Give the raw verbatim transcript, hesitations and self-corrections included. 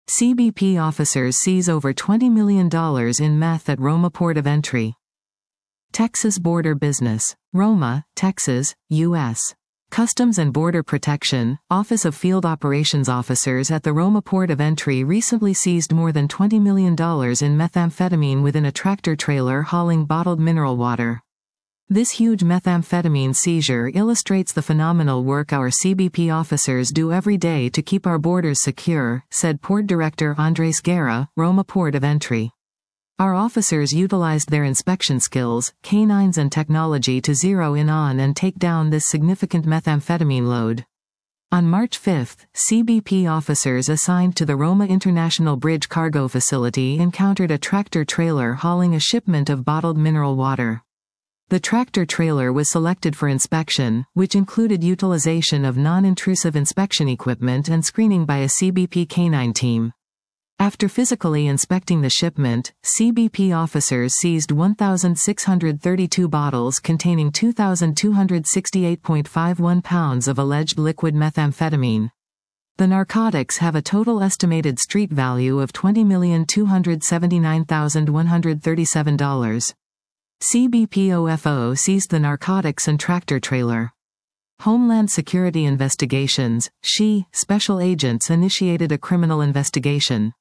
C B P officers seize over twenty million dollars in meth at Roma Port of Entry. Texas Border Business. Roma, Texas, U S Customs and Border Protection, Office of Field Operations officers at the Roma Port of Entry recently seized more than twenty million dollars in methamphetamine within a tractor-trailer hauling bottled mineral water. This huge methamphetamine seizure illustrates the phenomenal work our C B P officers do every day to keep our borders secure, said Port Director Andres Guerra, Roma Port of Entry. Our officers utilized their inspection skills, canines and technology to zero in on and take down this significant methamphetamine load. On March fifth, C B P officers assigned to the Roma International Bridge Cargo Facility encountered a tractor-trailer hauling a shipment of bottled mineral water. The tractor-trailer was selected for inspection, which included utilization of non-intrusive inspection equipment and screening by a C B P canine team. After physically inspecting the shipment, C B P officers seized one thousand six hundred thirty-two bottles containing two thousand two hundred sixty-eight point five one pounds of alleged liquid methamphetamine. The narcotics have a total estimated street value of twenty million two hundred seventy-nine thousand one hundred thirty-seven dollars. C B P O F O seized the narcotics and tractor-trailer. Homeland Security Investigations, S H E, special agents initiated a criminal investigation.